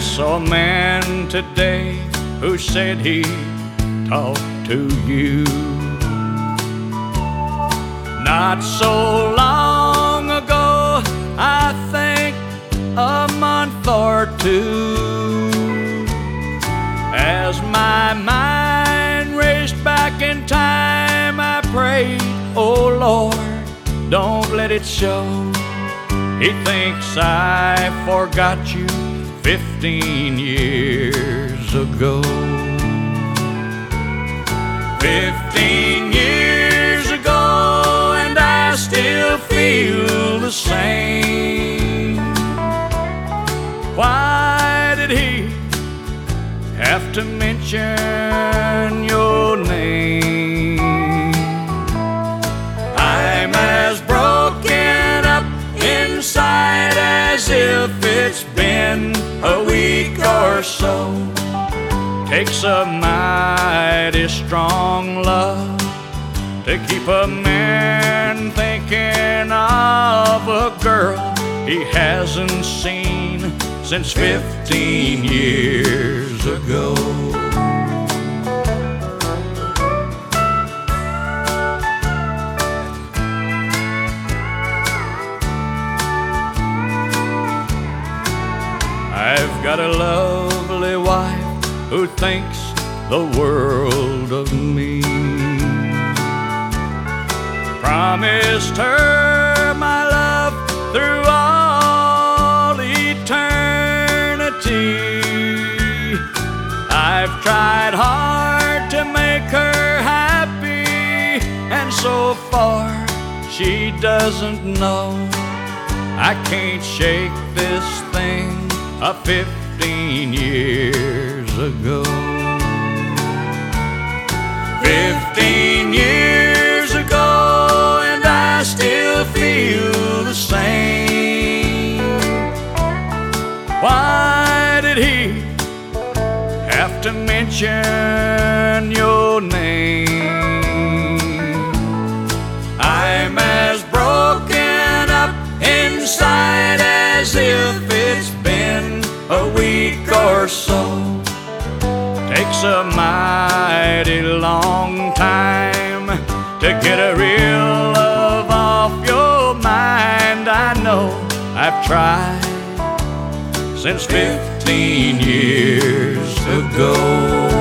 saw a man today who said he talked to you. Not so long ago, I think a month or two, as my mind raced back in time, I prayed, oh Lord, don't let it show. He thinks I forgot you 15 years ago. 15 years ago, and I still feel the same. Why did he have to mention your name? I'm as broken up inside as if it's been a week or so. Takes a mighty strong love to keep a man thinking of a girl he hasn't seen since 15 years ago. I've got a lovely wife who thinks the world of me. Promised her my love through all eternity. I've tried hard to make her happy, and so far she doesn't know I can't shake this thing of 15 years ago. 15 years ago, and I still feel the same. Why did he have to mention your name? I'm as broken up inside as if it's been a week or so. Takes a mighty long time to get a real love off your mind. I know I've tried since 15 years ago.